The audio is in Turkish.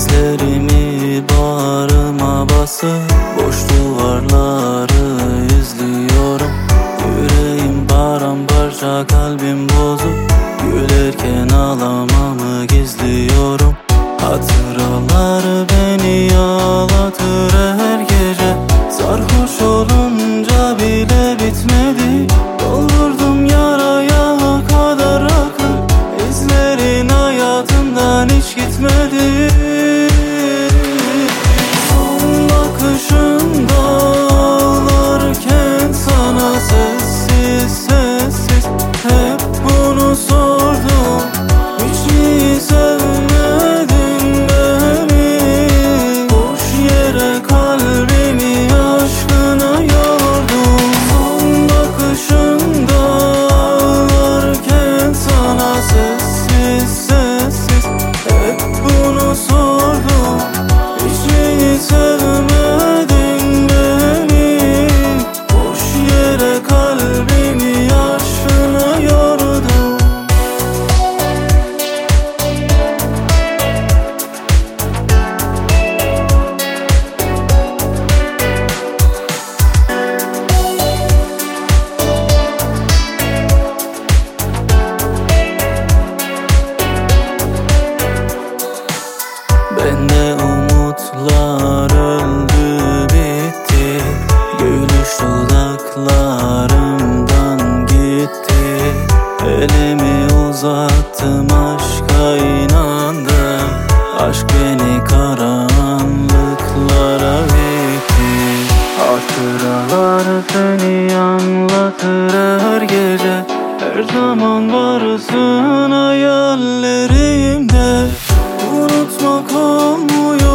Hislerimi bağrıma basıp boş duvarları izliyorum. Yüreğim paramparça, kalbim bozuk. Gülerken ağlamamı gizliyorum. Hatıralar beni ağlatır her gece. Sarhoş olunca bile bitmedi. Doldurdum yaraya kadar rakı. İzlerin hayatımdan hiç gitmedi. Son bakışımda ağlarken sana sessiz sessiz hep bunu sordum. Hiç mi sevmedin beni? Boş yere kalbimi aşkına yordum. Son bakışımda ağlarken sana sessiz sessiz hep bunu sordum. Hiç mi sevmedin beni? Boş yere kalbimi aşkına yordum. Bende umutlar öldü bitti. Gülüş dudaklarımdan gitti. Elimi uzattım, aşka inandım. Aşk beni karanlıklara itti. Hatıralar seni anlatır her gece. Her zaman varsın hayallerimde. Unutmak olmuyor.